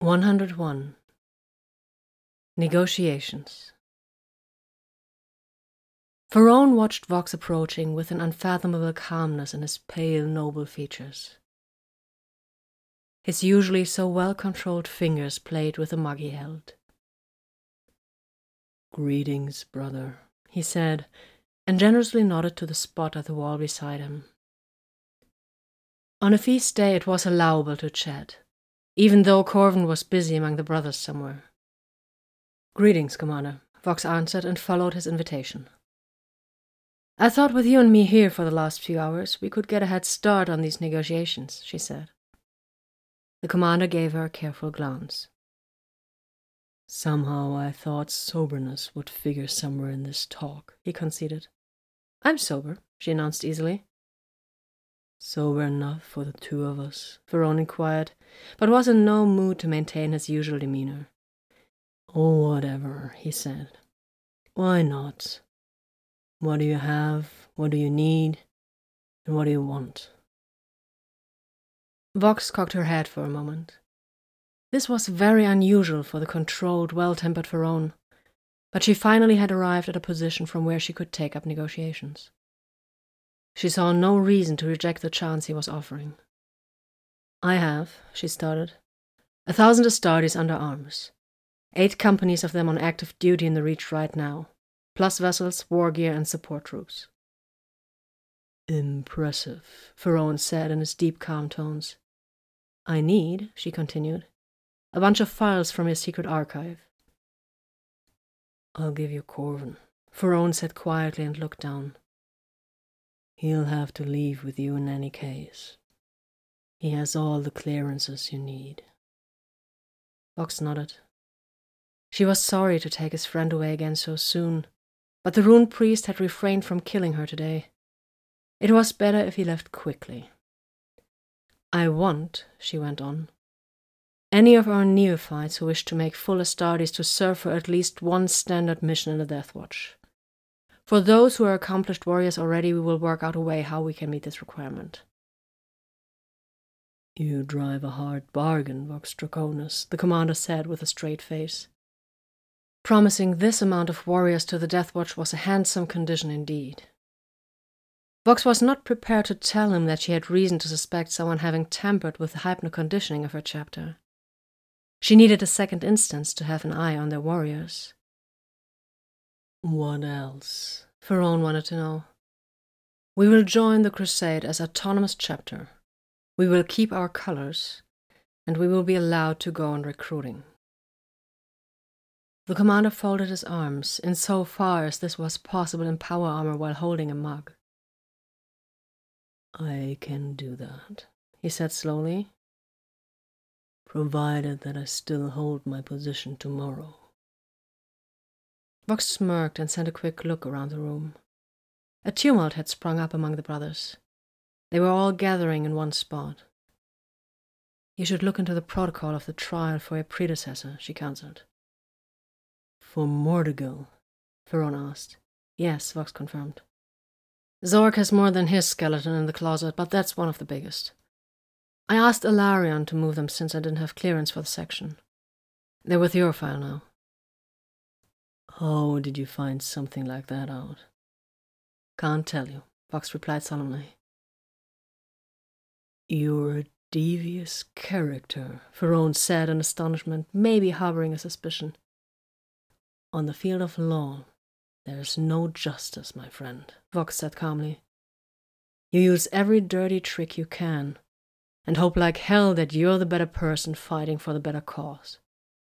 101. Negotiations. Farone watched Vox approaching with an unfathomable calmness in his pale, noble features. His usually so well-controlled fingers played with the mug he held. "Greetings, brother," he said, and generously nodded to the spot at the wall beside him. On a feast day it was allowable to chat, even though Corvin was busy among the brothers somewhere. "Greetings, Commander," Vox answered and followed his invitation. "I thought with you and me here for the last few hours, we could get a head start on these negotiations," she said. The commander gave her a careful glance. "Somehow I thought soberness would figure somewhere in this talk," he conceded. "I'm sober," she announced easily. "Sober enough for the two of us?" Farone inquired, but was in no mood to maintain his usual demeanor. "Oh, whatever," he said. "Why not? What do you have? What do you need? And what do you want?" Vox cocked her head for a moment. This was very unusual for the controlled, well-tempered Farone, but she finally had arrived at a position from where she could take up negotiations. She saw no reason to reject the chance he was offering. "I have," she started, 1,000 Astartes under arms. 8 companies of them on active duty in the Reach right now, plus vessels, war gear, and support troops. "Impressive," Farone said in his deep, calm tones. "I need," she continued, "a bunch of files from your secret archive." "I'll give you Corvin," Farone said quietly and looked down. "He'll have to leave with you in any case. He has all the clearances you need." Vox nodded. She was sorry to take his friend away again so soon, but the Rune priest had refrained from killing her today. It was better if he left quickly. "I want," she went on, "any of our neophytes who wish to make full Astartes to serve for at least one standard mission in the Death Watch. For those who are accomplished warriors already, we will work out a way how we can meet this requirement." "You drive a hard bargain, Vox Draconis," the commander said with a straight face. Promising this amount of warriors to the Death Watch was a handsome condition indeed. Vox was not prepared to tell him that she had reason to suspect someone having tampered with the hypno-conditioning of her chapter. She needed a second instance to have an eye on their warriors. "What else?" Farone wanted to know. "We will join the crusade as autonomous chapter. We will keep our colors, and we will be allowed to go on recruiting." The commander folded his arms, in so far as this was possible in power armor while holding a mug. "I can do that," he said slowly, "provided that I still hold my position tomorrow." Vox smirked and sent a quick look around the room. A tumult had sprung up among the brothers. They were all gathering in one spot. "You should look into the protocol of the trial for your predecessor," she counseled. "For Mordegill?" Farone asked. "Yes," Vox confirmed. "Zork has more than his skeleton in the closet, but that's one of the biggest. I asked Alarion to move them since I didn't have clearance for the section. They're with your file now." "How did you find something like that out?" "Can't tell you," Vox replied solemnly. "You're a devious character," Farone said in astonishment, maybe harboring a suspicion. "On the field of law, there's no justice, my friend," Vox said calmly. "You use every dirty trick you can, and hope like hell that you're the better person fighting for the better cause."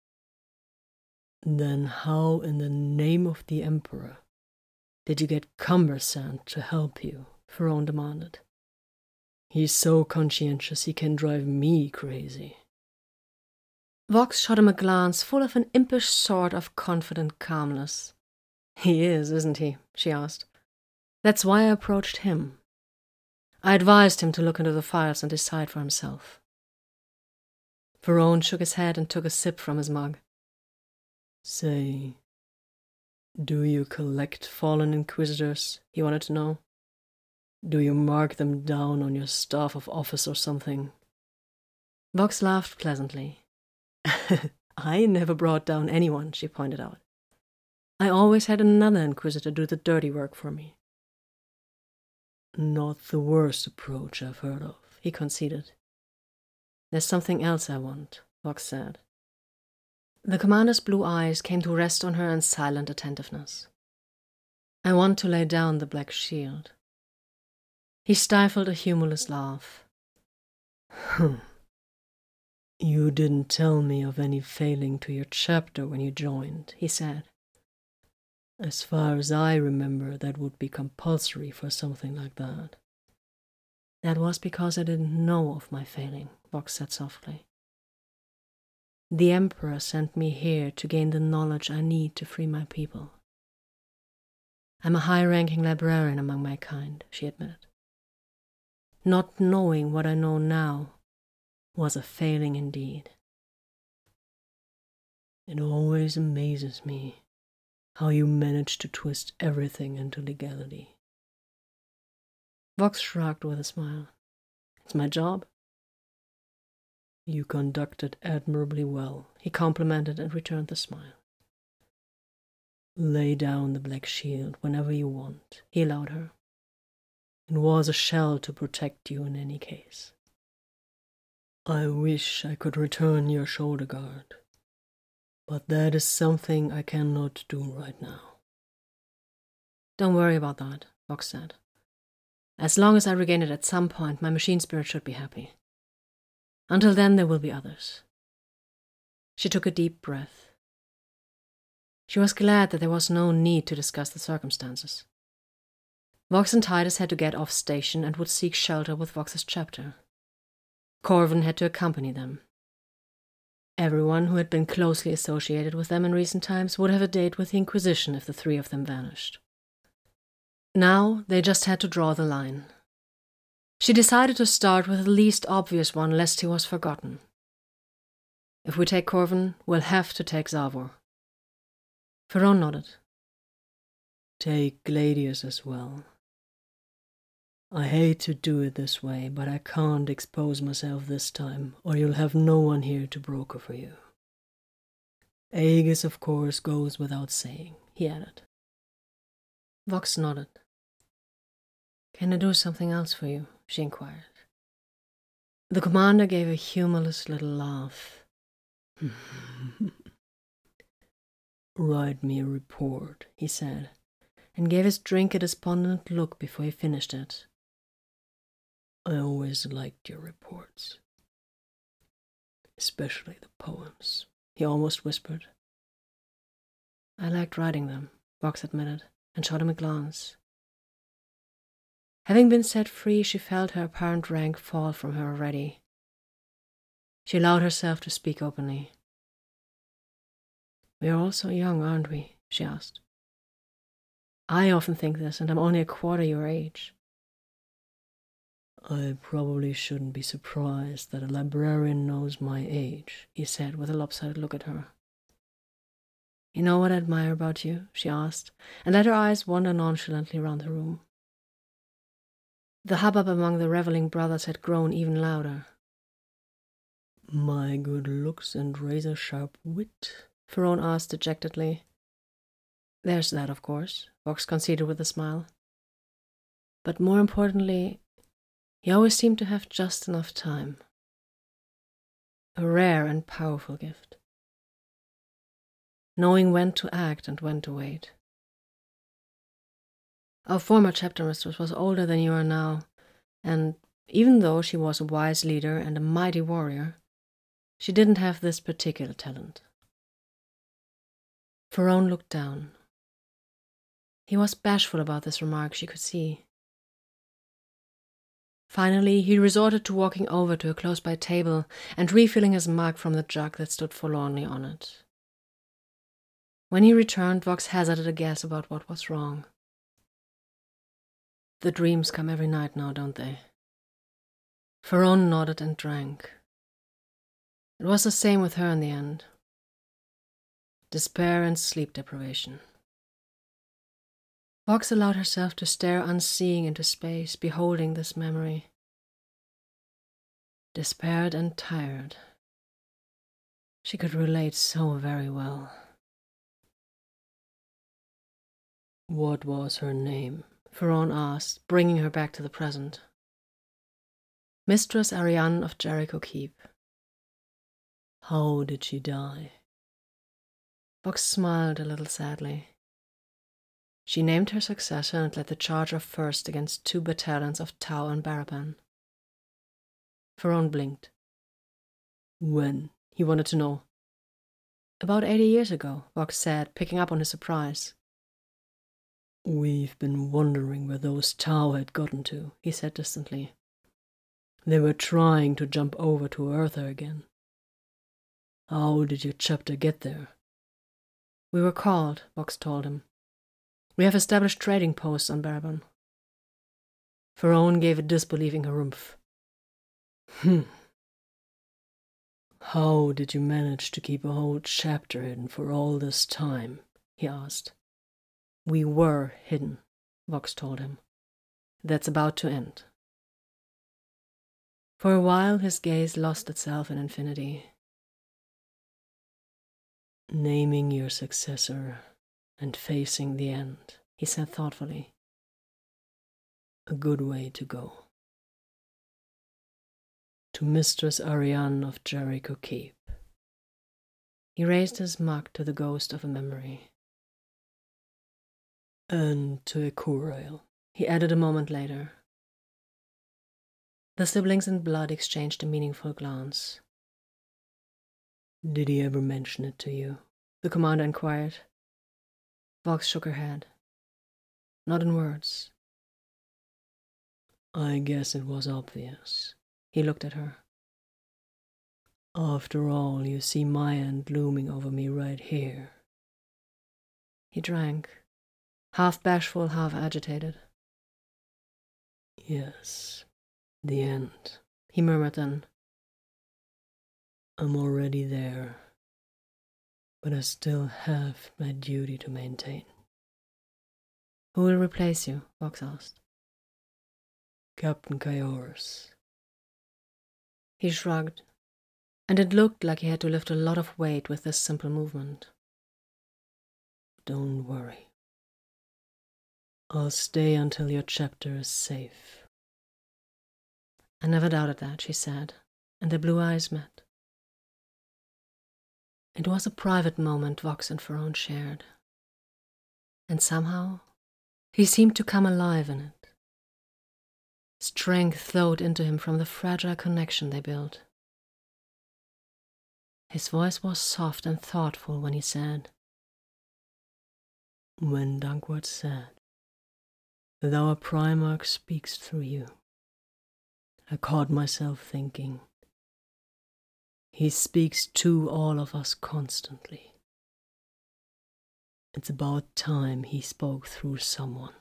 "Then how in the name of the Emperor did you get Cumbersand to help you?" Farone demanded. "He's so conscientious he can drive me crazy." Vox shot him a glance full of an impish sort of confident calmness. "He is, isn't he?" she asked. "That's why I approached him. I advised him to look into the files and decide for himself." Farone shook his head and took a sip from his mug. "Say, do you collect fallen inquisitors?" he wanted to know. "Do you mark them down on your staff of office or something?" Vox laughed pleasantly. I never brought down anyone, she pointed out. I always had another Inquisitor do the dirty work for me. Not the worst approach I've heard of, he conceded. There's something else I want, Vox said. The commander's blue eyes came to rest on her in silent attentiveness. I want to lay down the black shield. He stifled a humorless laugh. You didn't tell me of any failing to your chapter when you joined, he said. As far as I remember, that would be compulsory for something like that. That was because I didn't know of my failing, Vox said softly. The Emperor sent me here to gain the knowledge I need to free my people. I'm a high-ranking librarian among my kind, she admitted. Not knowing what I know now was a failing indeed. It always amazes me how you manage to twist everything into legality. Vox shrugged with a smile. It's my job. You conducted admirably well, he complimented and returned the smile. Lay down the black shield whenever you want, he allowed her. It was a shell to protect you in any case. I wish I could return your shoulder guard, but that is something I cannot do right now. Don't worry about that, Vox said. As long as I regain it at some point, my machine spirit should be happy. Until then, there will be others. She took a deep breath. She was glad that there was no need to discuss the circumstances. Vox and Titus had to get off station and would seek shelter with Vox's chapter. Corvin had to accompany them. Everyone who had been closely associated with them in recent times would have a date with the Inquisition if the three of them vanished. Now they just had to draw the line. She decided to start with the least obvious one lest he was forgotten. If we take Corvin, we'll have to take Zavor. Ferron nodded. Take Gladius as well. I hate to do it this way, but I can't expose myself this time, or you'll have no one here to broker for you. Aegis, of course, goes without saying, he added. Vox nodded. Can I do something else for you? She inquired. The commander gave a humorless little laugh. Write me a report, he said, and gave his drink a despondent look before he finished it. I always liked your reports. Especially the poems, he almost whispered. I liked writing them, Vox admitted, and shot him a glance. Having been set free, she felt her apparent rank fall from her already. She allowed herself to speak openly. We are all so young, aren't we? She asked. I often think this, and I'm only a quarter your age. I probably shouldn't be surprised that a librarian knows my age, he said with a lopsided look at her. You know what I admire about you? She asked, and let her eyes wander nonchalantly round the room. The hubbub among the reveling brothers had grown even louder. My good looks and razor-sharp wit? Ferron asked dejectedly. There's that, of course, Vox conceded with a smile. But more importantly, you always seem to have just enough time. A rare and powerful gift. Knowing when to act and when to wait. Our former chapter mistress was older than you are now, and even though she was a wise leader and a mighty warrior, she didn't have this particular talent. Ferron looked down. He was bashful about this remark, she could see. Finally, he resorted to walking over to a close-by table and refilling his mug from the jug that stood forlornly on it. When he returned, Vox hazarded a guess about what was wrong. The dreams come every night now, don't they? Ferron nodded and drank. It was the same with her in the end. Despair and sleep deprivation. Vox allowed herself to stare unseeing into space, beholding this memory. Despaired and tired. She could relate so very well. What was her name? Ferron asked, bringing her back to the present. Mistress Ariane of Jericho Keep. How did she die? Vox smiled a little sadly. She named her successor and led the charge off first against 2 battalions of Tau and Baraban. Ferron blinked. When? He wanted to know. About 80 years ago, Vox said, picking up on his surprise. We've been wondering where those Tau had gotten to, he said distantly. They were trying to jump over to Eartha again. How did your chapter get there? We were called, Vox told him. We have established trading posts on Baraban. Ferron gave a disbelieving harumph. How did you manage to keep a whole chapter hidden for all this time? He asked. We were hidden, Vox told him. That's about to end. For a while his gaze lost itself in infinity. Naming your successor and facing the end, he said thoughtfully. A good way to go. To Mistress Ariane of Jericho Keep. He raised his mug to the ghost of a memory. And to Ekurail, he added a moment later. The siblings in blood exchanged a meaningful glance. Did he ever mention it to you? The commander inquired. Vox shook her head. Not in words. I guess it was obvious. He looked at her. After all, you see my end looming over me right here. He drank, half bashful, half agitated. Yes, the end, he murmured then. I'm already there, but I still have my duty to maintain. Who will replace you? Vox asked. Captain Kaiorus. He shrugged, and it looked like he had to lift a lot of weight with this simple movement. Don't worry. I'll stay until your chapter is safe. I never doubted that, she said, and their blue eyes met. It was a private moment Vox and Ferron shared. And somehow, he seemed to come alive in it. Strength flowed into him from the fragile connection they built. His voice was soft and thoughtful when he said, When Dankwart said that our Primarch speaks through you, I caught myself thinking, he speaks to all of us constantly. It's about time he spoke through someone.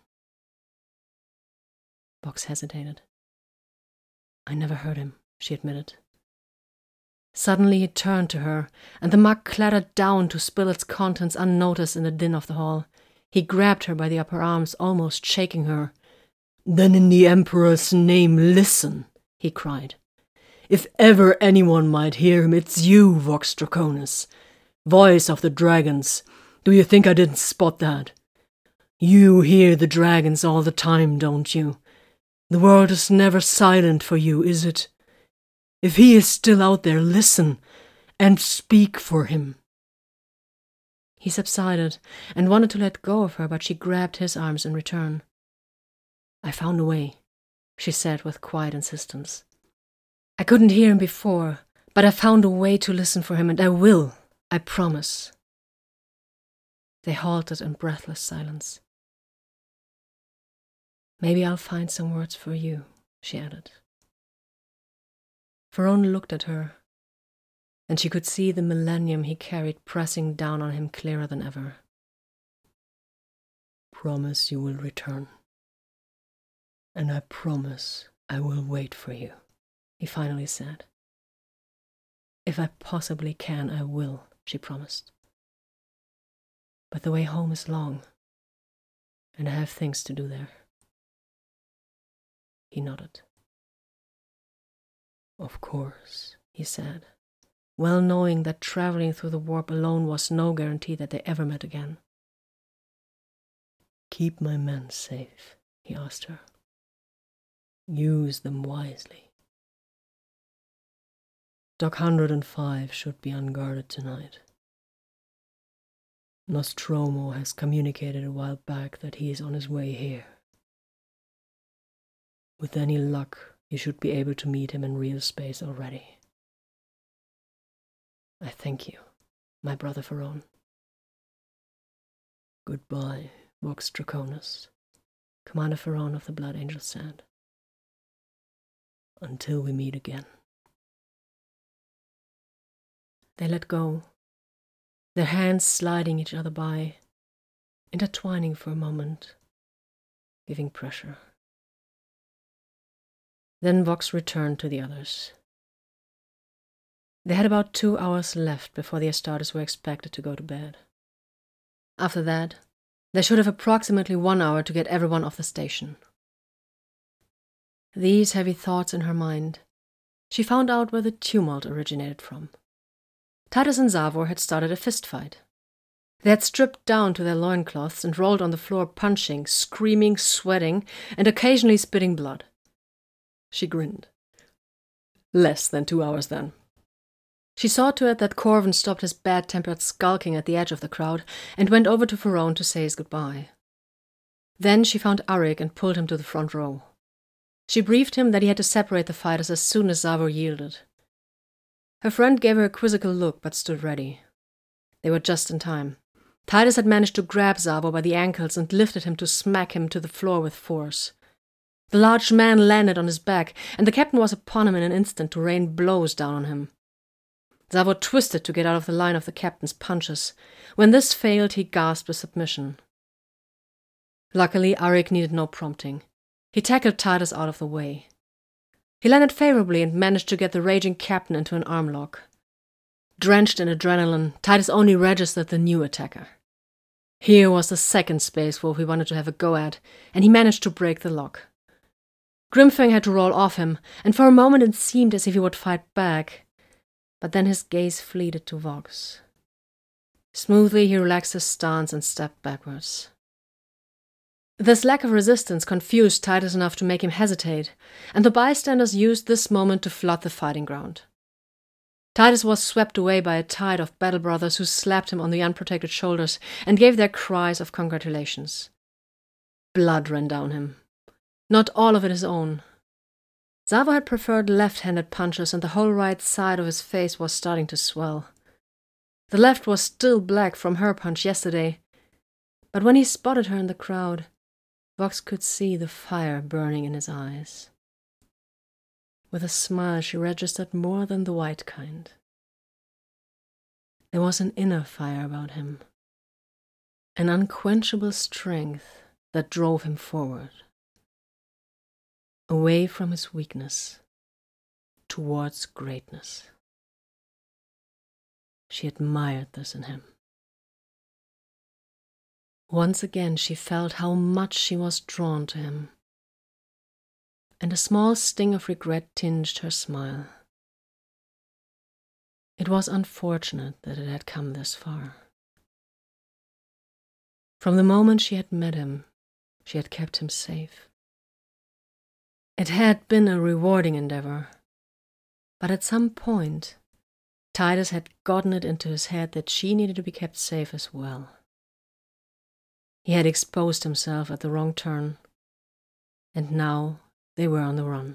Vox hesitated. I never heard him, she admitted. Suddenly he turned to her, and the mug clattered down to spill its contents unnoticed in the din of the hall. He grabbed her by the upper arms, almost shaking her. Then in the Emperor's name, listen, he cried. If ever anyone might hear him, it's you, Vox Draconis. Voice of the dragons. Do you think I didn't spot that? You hear the dragons all the time, don't you? The world is never silent for you, is it? If he is still out there, listen and speak for him. He subsided and wanted to let go of her, but she grabbed his arms in return. I found a way, she said with quiet insistence. I couldn't hear him before, but I found a way to listen for him, and I will, I promise. They halted in breathless silence. Maybe I'll find some words for you, she added. Ferron looked at her, and she could see the millennium he carried pressing down on him clearer than ever. Promise you will return. And I promise I will wait for you, he finally said. If I possibly can, I will, she promised. But the way home is long, and I have things to do there. He nodded. Of course, he said, well knowing that traveling through the warp alone was no guarantee that they ever met again. "Keep my men safe," he asked her. "Use them wisely. Dock 105 should be unguarded tonight. Nostromo has communicated a while back that he is on his way here. With any luck, you should be able to meet him in real space already. I thank you, my brother Pharaon. Goodbye, Vox Draconis, Commander Pharaon of the Blood Angel Sand. Until we meet again." They let go, their hands sliding each other by, intertwining for a moment, giving pressure. Then Vox returned to the others. They had about 2 hours left before the Astartes were expected to go to bed. After that, they should have approximately 1 hour to get everyone off the station. These heavy thoughts in her mind, she found out where the tumult originated from. Titus and Zavor had started a fistfight. They had stripped down to their loincloths and rolled on the floor punching, screaming, sweating, and occasionally spitting blood. She grinned. Less than 2 hours then. She saw to it that Corvin stopped his bad-tempered skulking at the edge of the crowd and went over to Pharaon to say his goodbye. Then she found Arik and pulled him to the front row. She briefed him that he had to separate the fighters as soon as Zavor yielded. Her friend gave her a quizzical look but stood ready. They were just in time. Titus had managed to grab Zavor by the ankles and lifted him to smack him to the floor with force. The large man landed on his back, and the captain was upon him in an instant to rain blows down on him. Zavor twisted to get out of the line of the captain's punches. When this failed, he gasped with submission. Luckily, Arik needed no prompting. He tackled Titus out of the way. He landed favorably and managed to get the raging captain into an arm lock. Drenched in adrenaline, Titus only registered the new attacker. Here was the second Space Wolf he wanted to have a go at, and he managed to break the lock. Grimfang had to roll off him, and for a moment it seemed as if he would fight back, but then his gaze fleeted to Vox. Smoothly he relaxed his stance and stepped backwards. This lack of resistance confused Titus enough to make him hesitate, and the bystanders used this moment to flood the fighting ground. Titus was swept away by a tide of battle brothers who slapped him on the unprotected shoulders and gave their cries of congratulations. Blood ran down him. Not all of it his own. Zavor had preferred left-handed punches, and the whole right side of his face was starting to swell. The left was still black from her punch yesterday, but when he spotted her in the crowd, Vox could see the fire burning in his eyes. With a smile, she registered more than the white kind. There was an inner fire about him, an unquenchable strength that drove him forward, away from his weakness, towards greatness. She admired this in him. Once again she felt how much she was drawn to him, and a small sting of regret tinged her smile. It was unfortunate that it had come this far. From the moment she had met him, she had kept him safe. It had been a rewarding endeavor, but at some point, Titus had gotten it into his head that she needed to be kept safe as well. He had exposed himself at the wrong turn, and now they were on the run.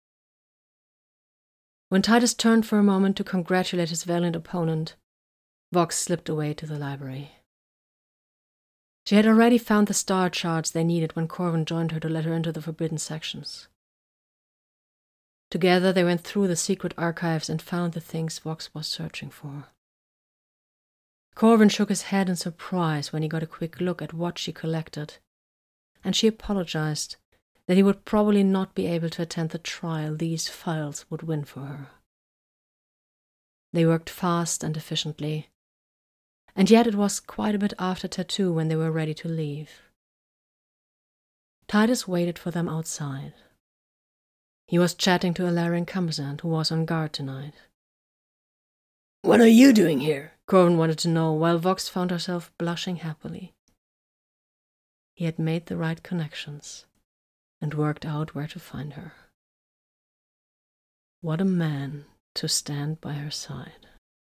When Titus turned for a moment to congratulate his valiant opponent, Vox slipped away to the library. She had already found the star charts they needed when Corvin joined her to let her into the forbidden sections. Together they went through the secret archives and found the things Vox was searching for. Corvin shook his head in surprise when he got a quick look at what she collected, and she apologized that he would probably not be able to attend the trial these files would win for her. They worked fast and efficiently, and yet it was quite a bit after tattoo when they were ready to leave. Titus waited for them outside. He was chatting to Alarian Cumbersand, who was on guard tonight. What are you doing here? Corvin wanted to know, while Vox found herself blushing happily. He had made the right connections and worked out where to find her. What a man to stand by her side.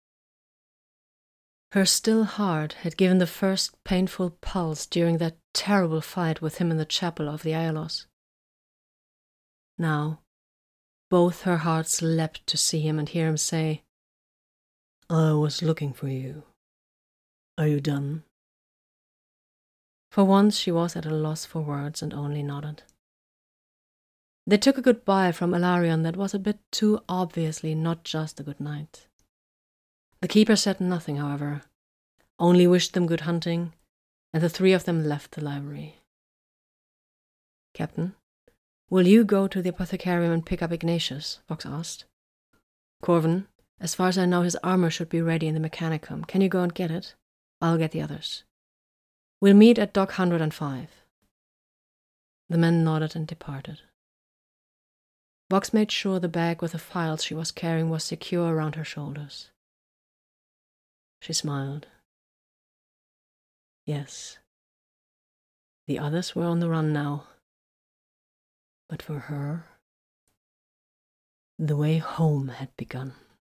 Her still heart had given the first painful pulse during that terrible fight with him in the chapel of the Aeolos. Now, both her hearts leapt to see him and hear him say, I was looking for you. Are you done? For once she was at a loss for words and only nodded. They took a goodbye from Ilarion that was a bit too obviously not just a good night. The keeper said nothing, however, only wished them good hunting, and the three of them left the library. Captain, will you go to the apothecarium and pick up Ignatius? Vox asked. Corvin, as far as I know, his armor should be ready in the Mechanicum. Can you go and get it? I'll get the others. We'll meet at Dock 105. The men nodded and departed. Vox made sure the bag with the files she was carrying was secure around her shoulders. She smiled. Yes, the others were on the run now. But for her, the way home had begun.